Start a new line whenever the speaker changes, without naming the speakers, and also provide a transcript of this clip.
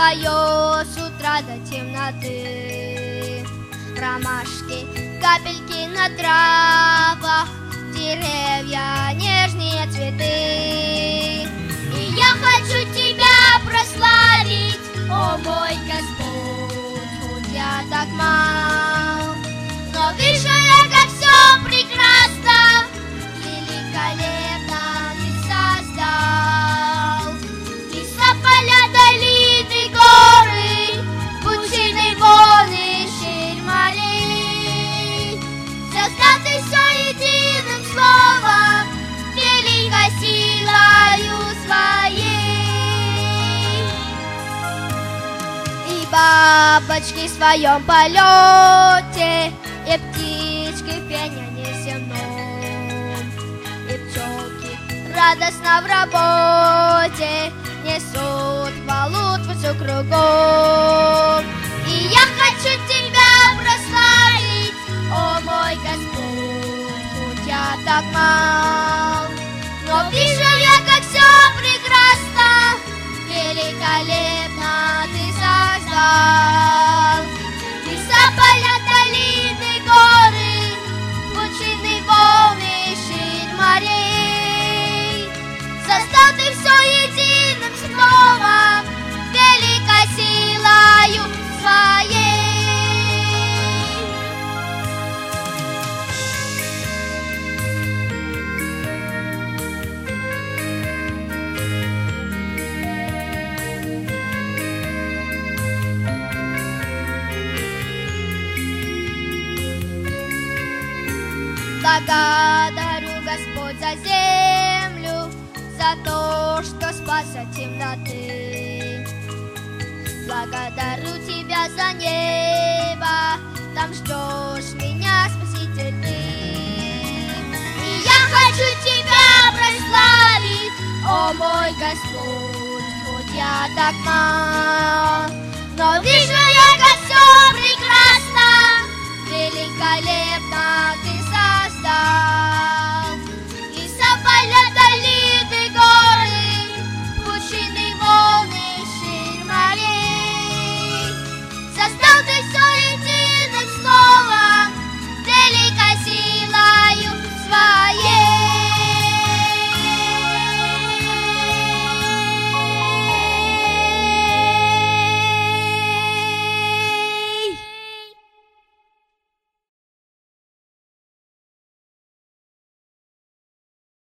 твое с утра до темноты. Ромашки, капельки на травах, деревья, нежные цветы. И я хочу тебя прославить, о мой Господь, хоть я так мал, но вижу я, как все прекрасно, великолепно ты создал. Леса, поля, долины, горы, пучины, волны, ширь морей. Создал ты все единым словом, великой силою своей. И бабочки в своем полете, и птички в пенье неземном, и пчелки радостно в работе несут хвалу всю кругом. И я хочу тебя прославить, о мой Господь, хоть я так мал, но вижу я, как все прекрасно, великолепно ты создал. Леса, поля, долины, горы, пучины, волны, ширь морей. Создал ты все единым словом, великой силою своей. Благодарю, Господь, за землю, за то, что спас от темноты. Благодарю Тебя за небо, там ждешь меня, Спаситель, Ты. И я хочу Тебя прославить, о мой Господь, хоть я так мал, но вижу я, как все прекрасно, великолепно Ты создал.